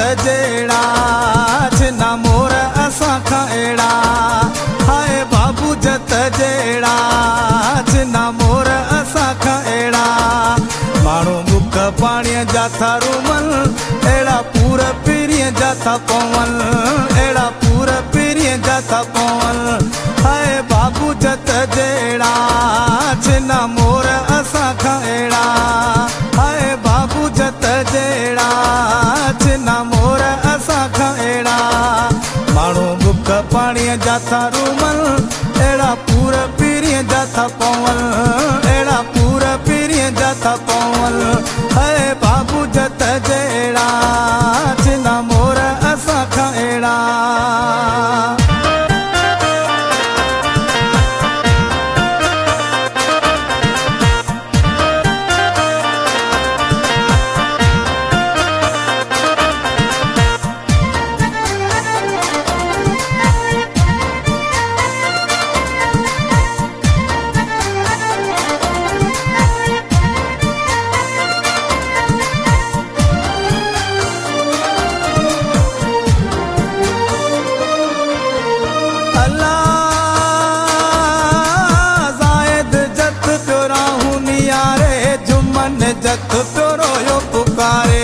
जहिड़ा छिना मोर असां खां अहिड़ा हाय बाबू जत जहिड़ा छिना मोर असां खां अहिड़ा माण्हू बुख पाणीअ जा था रूमल अहिड़ा पूर पीरीअ जा था पवल अहिड़ा पूर पीरीअ जा था पवल हाय बाबू जत जहिड़ा छिना मोर असां खां अहिड़ा हाय बाबू जत जहिड़ा छिना मोर असां खां अहिड़ा माण्हू बुख पाणीअ जा था रूमल अहिड़ा पूर पीरीअ जा था पवल अहिड़ा पूर पीरीअ जा था पवल हाय बाबू जत जहिड़ा छिना मोर असां खां अहिड़ा जत प्योरो यो पुकारे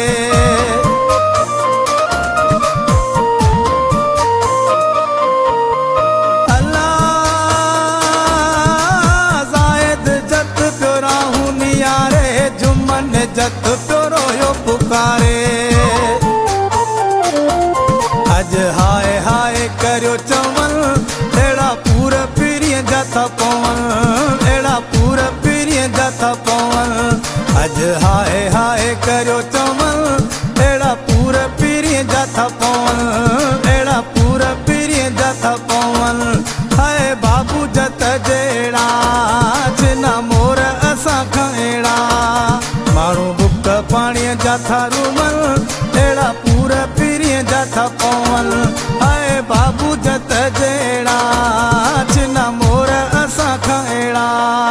अल्लाह ज़ायद जत प्योरा हूं नियारे जुमन जत प्योरो यो पुकारे अज हाय हाय करियो चवल अहिड़ा पूर पीरीअ जा था पवल अहिड़ा पूर पीरीअ जा था पवल अज हाय हाय करियो चवल अहिड़ा पूर पीरीअ जा था पवल अहिड़ा पूर पीरीअ जा था पवल हाय बाबू जत जहिड़ा छिना मोर असां खां अहिड़ा माण्हू बुख पाणीअ जा था रूमल अहिड़ा पूर पीरीअ जा था पवल हाय बाबू जत जहिड़ा छिना मोर असां खां अहिड़ा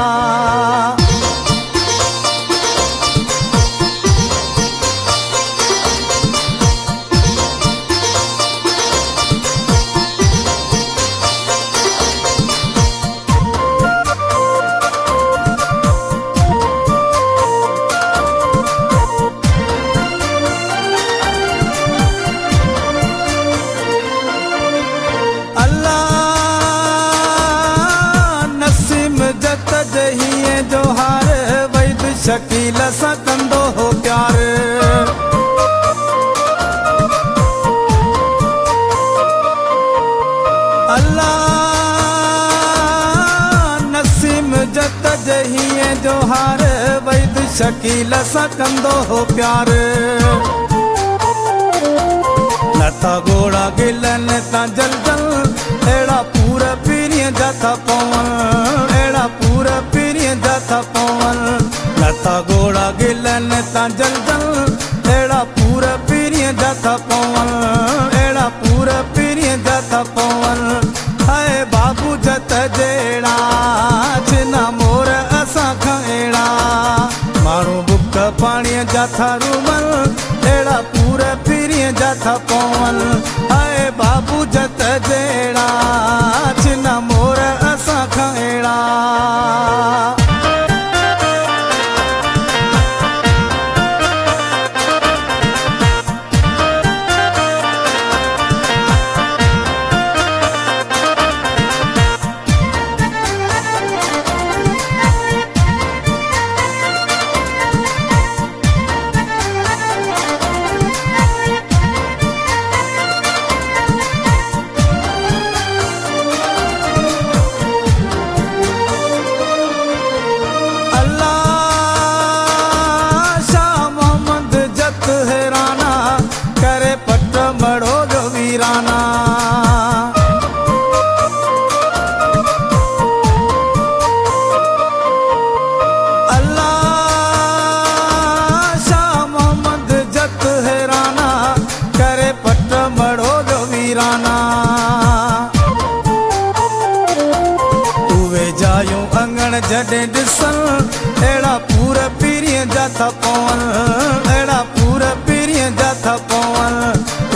जो हार वैद शकील सां कंदो हो प्यार अल्लाह नसीम जत जहीअ जो हार वैद शकील सां कंदो हो प्यार नथा घोड़ा गिलन ता जल जल अहिड़ा पूर पीरीअ जा था पवल अहिड़ा पूर पीरीअ जा था पवल नथा घोड़ा गिलन ता जल जल अहिड़ा पूर पीरीअ जा था पवल अहिड़ा पूर पीरीअ जा था पवल हाय बाबू जत जहिड़ा छिना मोर असां खां अहिड़ा माण्हू बुख पाणीअ जा था रूमल अहिड़ा पूर पीरीअ जा था पवल हाय बाबू जत जहिड़ा छिना मोर असां खां अहिड़ा जॾहिं ॾिसण अहिड़ा पूर पीरीअ जा था पवनि, अहिड़ा पूर पीरीअ जा था पवनि।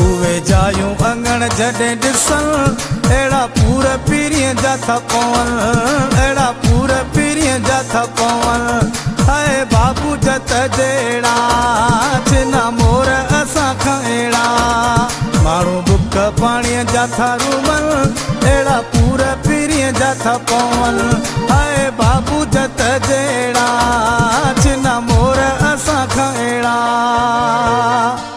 माण्हू जॾहिं ॾिसनि अहिड़ा पूर पीरीअ जा था पवनि, अहिड़ा पूर पीरीअ जा था पवनि। हाय बाबू जत जहिड़ा छिना मोर असां खां अहिड़ा, माण्हू बुख पाणीअ जा था रूमनि, अहिड़ा पूर पीरीअ जा था पवनि। हाय बाबू जत जहिड़ा छिना मोर असां खां अहिड़ा।